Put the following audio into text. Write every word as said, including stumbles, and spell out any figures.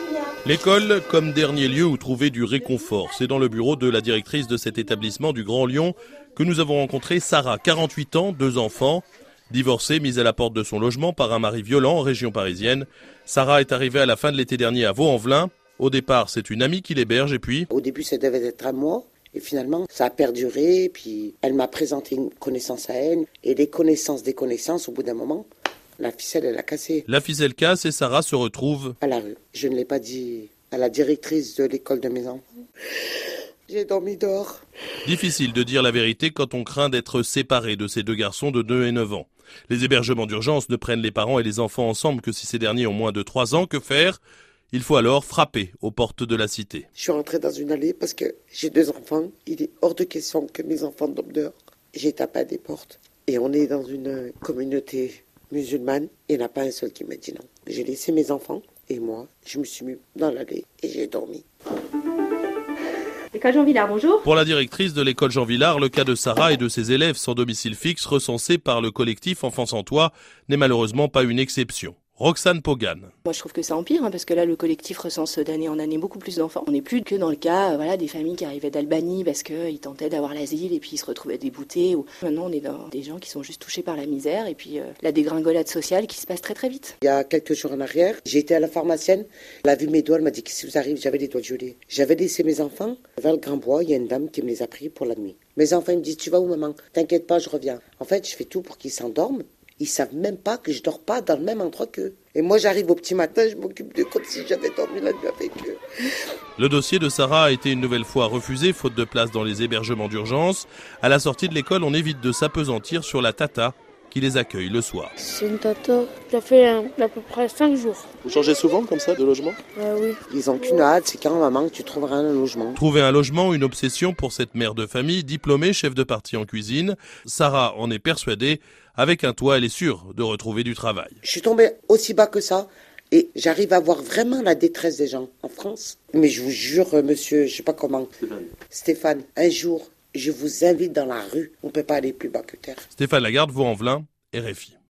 L'école comme dernier lieu où trouver du réconfort. C'est dans le bureau de la directrice de cet établissement du Grand Lyon que nous avons rencontré Sarah, quarante-huit ans, deux enfants. Divorcée, mise à la porte de son logement par un mari violent en région parisienne. Sarah est arrivée à la fin de l'été dernier à Vaux-en-Velin. Au départ, c'est une amie qui l'héberge et puis... Au début, ça devait être à moi. Et finalement, ça a perduré. Puis elle m'a présenté une connaissance à elle. Et les connaissances des connaissances, au bout d'un moment, la ficelle, elle a cassé. La ficelle casse et Sarah se retrouve... à la rue. Je ne l'ai pas dit à la directrice de l'école de mes enfants. J'ai dormi dehors. Difficile de dire la vérité quand on craint d'être séparé de ces deux garçons de deux et neuf ans. Les hébergements d'urgence ne prennent les parents et les enfants ensemble que si ces derniers ont moins de trois ans. Que faire ? Il faut alors frapper aux portes de la cité. Je suis rentrée dans une allée parce que j'ai deux enfants. Il est hors de question que mes enfants dorment dehors. J'ai tapé à des portes. Et on est dans une communauté musulmane. Il n'y en a pas un seul qui m'a dit non. J'ai laissé mes enfants et moi, je me suis mis dans l'allée et j'ai dormi. L'école Jean Villard, bonjour. Pour la directrice de l'école Jean Villard, le cas de Sarah et de ses élèves sans domicile fixe recensés par le collectif Enfants sans toit n'est malheureusement pas une exception. Roxane Pogan. Moi je trouve que ça empire hein, parce que là le collectif recense d'année en année beaucoup plus d'enfants. On n'est plus que dans le cas euh, voilà, des familles qui arrivaient d'Albanie parce qu'ils tentaient d'avoir l'asile et puis ils se retrouvaient déboutés. Ou... Maintenant on est dans des gens qui sont juste touchés par la misère et puis euh, la dégringolade sociale qui se passe très très vite. Il y a quelques jours en arrière, j'ai été à la pharmacienne. Elle a vu mes doigts, elle m'a dit qu'est-ce qui vous arrive ? J'avais les doigts gelés. J'avais laissé mes enfants vers le Grand Bois. Il y a une dame qui me les a pris pour la nuit. Mes enfants ils me disent tu vas où maman ? T'inquiète pas, je reviens. En fait je fais tout pour qu'ils s'endorment. Ils savent même pas que je dors pas dans le même endroit qu'eux. Et moi, j'arrive au petit matin, je m'occupe d'eux comme si j'avais dormi la nuit avec eux. Le dossier de Sarah a été une nouvelle fois refusé, faute de place dans les hébergements d'urgence. À la sortie de l'école, on évite de s'apesantir sur la tata qui les accueille le soir. C'est une tata, ça fait euh, à peu près cinq jours. Vous changez souvent comme ça de logement ? euh, Oui. Ils ont qu'une hâte, c'est quand maman que tu trouveras un logement. Trouver un logement, une obsession pour cette mère de famille, diplômée, chef de partie en cuisine. Sarah en est persuadée. Avec un toit, elle est sûre de retrouver du travail. Je suis tombée aussi bas que ça et j'arrive à voir vraiment la détresse des gens en France. Mais je vous jure, monsieur, je sais pas comment, Stéphane, Stéphane, un jour, je vous invite dans la rue. On peut pas aller plus bas que terre. Stéphane Lagarde, Vaux-en-Velin, R F I.